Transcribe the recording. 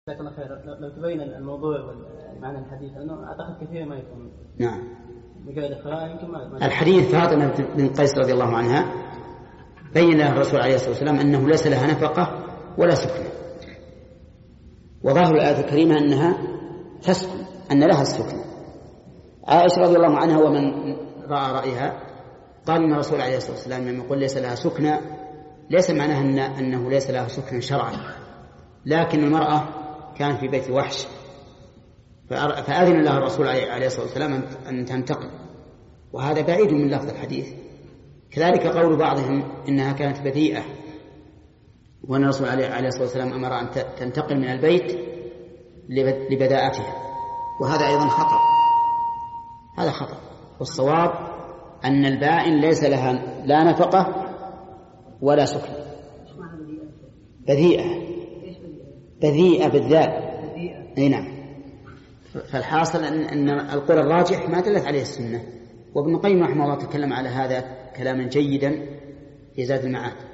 جزاك الله خير. لو تبين الموضوع والمعنى الحديث أنه أعتقد كثير ما يكون. نعم. بقول إخراء يمكن ما. الحديث فاطمة بن قيس رضي الله عنها بين لها الرسول عليه الصلاة والسلام أنه ليس لها نفقة ولا سكنة، وظاهر الآية الكريمة أنها تسكن، أن لها السكنة. عائشة رضي الله عنها ومن رأى رأيها قال إن الرسول عليه الصلاة والسلام لما يقول ليس لها سكنة ليس معناها أنه ليس لها سكنة شرعا، لكن المرأة كان في بيت وحش فأذن لها الرسول عليه الصلاة والسلام أن تنتقل، وهذا بعيد من لفظ الحديث. كذلك قول بعضهم إنها كانت بذيئة وأن الرسول عليه الصلاة والسلام أمر أن تنتقل من البيت لبداءتها، وهذا أيضا خطأ. هذا خطأ، والصواب أن البائن ليس لها لا نفقة ولا سكن. بذيئة بالذات. أي نعم. فالحاصل أن القول الراجح ما دلت عليه السنة، وابن القيم رحمه الله تكلم على هذا كلاما جيدا في زاد المعاد.